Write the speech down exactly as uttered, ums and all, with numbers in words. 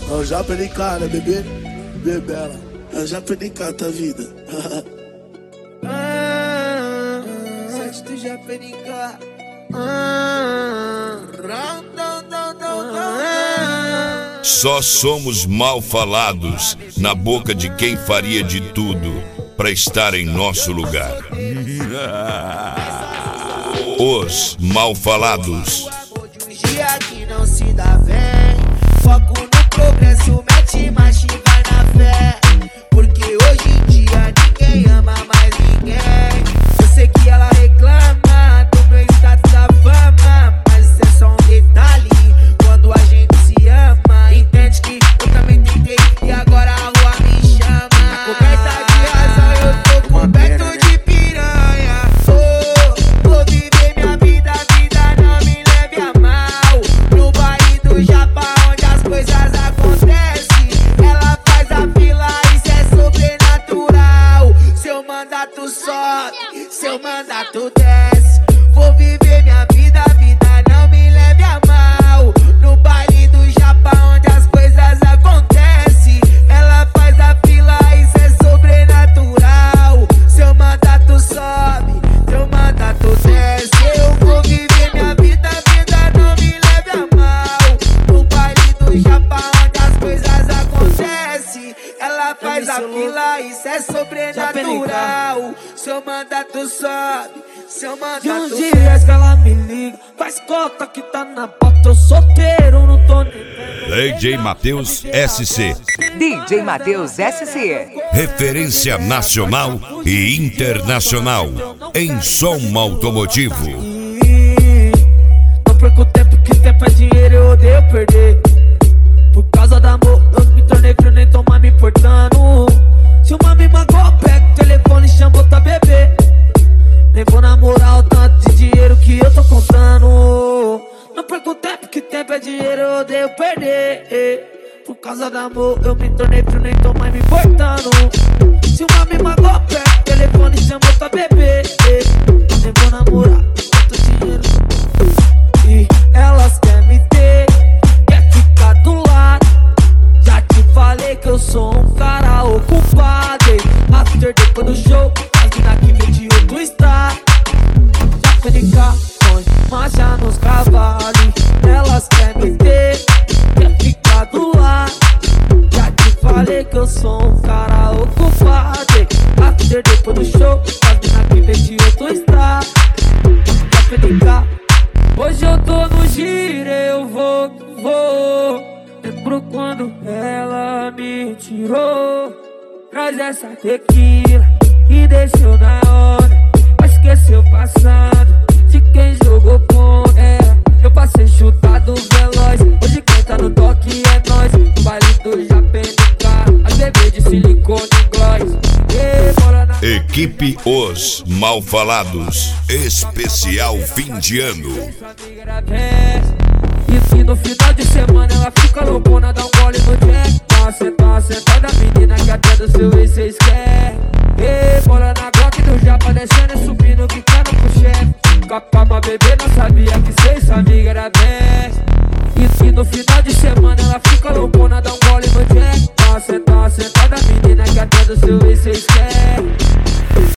Eu já perdi cara, bebê, bebela. Eu já perdi cara da vida. Ah, sete do Japenica. Ah, Só somos mal falados na boca de quem faria de tudo pra estar em nosso lugar. Os mal falados. Dia que não se dá bem. Foco no progresso, mete marcha e vai na fé. Porque hoje em dia ninguém ama mais ninguém. Eu sei que ela reclama do meu status da fama, mas isso é só um detalhe quando a gente se ama. Entende que eu também tentei e agora a rua me chama. Coberta de razão, eu tô coberto de piranha. Oh, vou viver minha vida, a vida não me leve a mal. No baile do Japão onde as coisas acontecem, ela faz a fila, isso é sobrenatural. Seu mandato sobe, seu mandato desce. Vou viver minha vida, a vida não me leve a mal. No baile do Japão onde as coisas acontecem, ela faz a fila, isso é sobrenatural. Seu mandato sobe, seu mandato desce. Eu vou viver minha vida, a vida não me leve a mal. No baile do Japão onde as coisas acontecem, ela faz a fila, isso é sobrenatural. Seu mandato sobe, seu mandato E uns dias que ela me liga, faz cota que tá na bota, eu solteiro, não tô nem vendo. D J Matheus S C. D J Matheus S C. Referência nacional e internacional em som automotivo. E não perco tempo, que tempo é dinheiro, eu odeio perder. Por causa do amor, eu me tornei frio, nem tomar me importando. Se uma me magoou, pega o telefone e chama outra bebê. Nem vou namorar o tanto de dinheiro que eu tô contando. Não perco tempo, que tempo é dinheiro, eu odeio perder. Por causa do amor, eu me tornei frio, nem tô mais me importando. Se uma me magoou, pega o telefone e chama outra bebê. Nem vou namorar tanto dinheiro. E elas querem me ter, quer ficar do lado. Já te falei que eu sou um cara ocupado. After depois do show, as mina que vem de outro estado. Já foi de carro, marcha nos cavalos. Elas querem me ter, quer ficar do lado. Já te falei que eu sou um cara ocupado. After depois do show, as mina que vem de outro estado. Já foi de carro. Hoje eu tô no giro, eu vou, vou. Lembro quando ela me tirou. Traz essa tequila e deixou na hora. Mas esqueceu o passado de quem jogou contra. É, eu passei chutado veloz. Hoje quem tá no toque é nós. No baile do Japenica, as bebês de silicone e gloss. Equipe Os Mal Falados, especial fim de ano. E que no final de semana ela fica loucona, dá um gole no jack. Dá uma sentada, uma sentada, menina que até do seu ex cês querem. Ei, bola na Glock do Japa, descendo e subindo, quicando pro chefe. Capama bebê, não sabia que cês, sua amiga era best. E que no final de semana ela fica loucona, dá um gole no jack. Dá uma sentada, uma sentada, menina que até do seu ex cês